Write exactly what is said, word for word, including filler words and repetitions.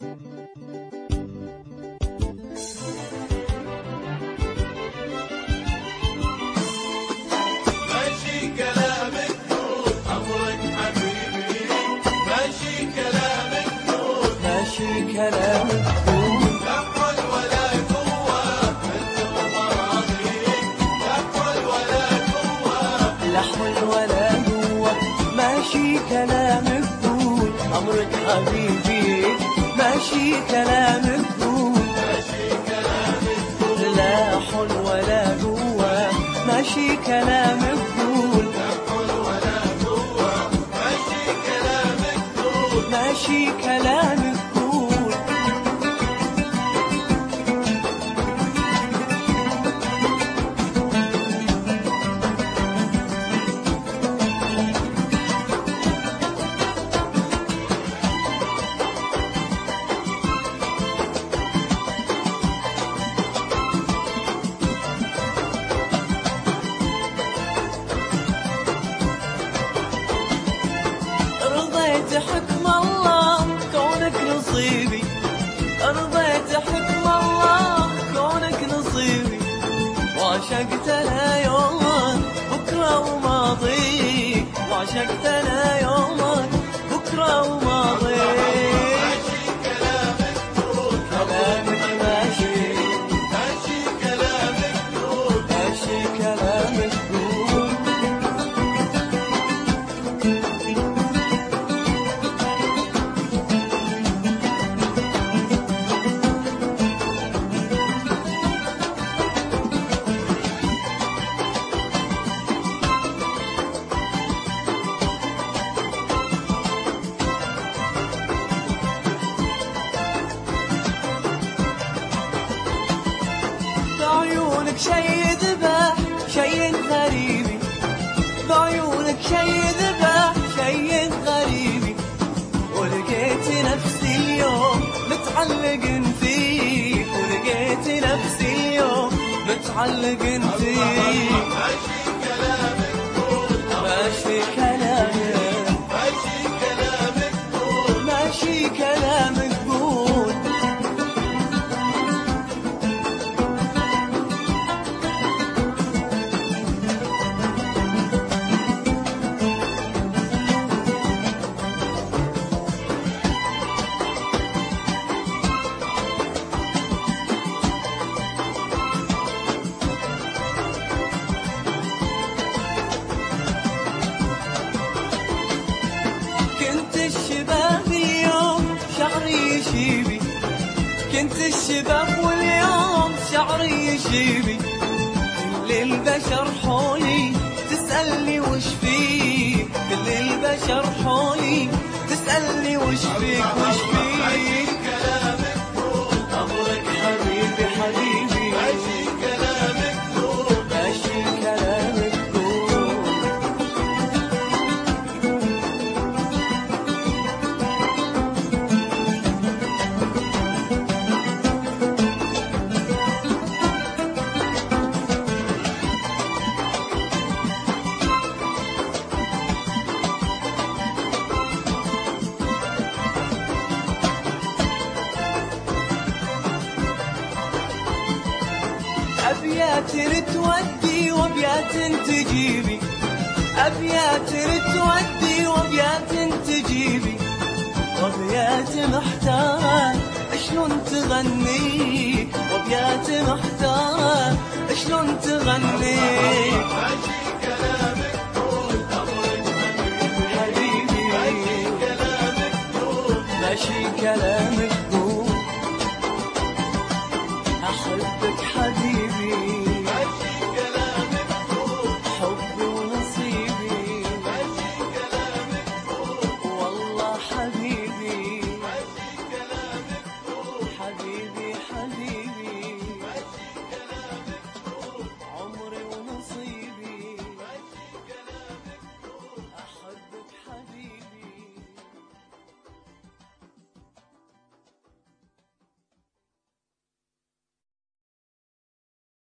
كلامك لحول ولا قوة أنت ومراضيك لحول ولا قوة لحول ولا قوة ماشي كلامك قول أمرك حبيبي ماشي كلامك قول ماشي كلامك قول لا حول ولا قوة ماشي كلامك قول لحول ولا قوة ماشي كلامك قول ماشي كلامك حكم الله كونك نصيبي رضيت حكم الله كونك نصيبي وعشقت لا يومك بكرة وماضي وعشقت لا يومك بكرة وماضي ماشي كلامك قول كلامك ماشي ماشي كلامك قول ماشي كلامك قول بعيونك شي ذبح شي غريبي بعيونك شي ذبح شي غريبي ولقيت نفسي اليوم متعلق فيك ولقيت نفسي اليوم متعلق فيك ماشي كلامك قول ماشي كلامك ماشي كلامك قول ماشي كلامك قول كنت الشباب اليوم شعري يشيبي كنت الشباب واليوم شعري يشيبي كل البشر حولي تسألني وش فيك كل البشر حولي تسألني وش فيك وش فيك كلامك قول أمرك حبيبي حبيبي ماشي كلامك قول ماشي كلامك قول أبيات تودي وأبيات تجيبي أبيات تودي وأبيات تجيبي وأبيات محتار شلون تغني وأبيات محتار شلون تغني ماشي كلامك قول أمرك حبيبي ماشي كلامك قول ماشي كلامك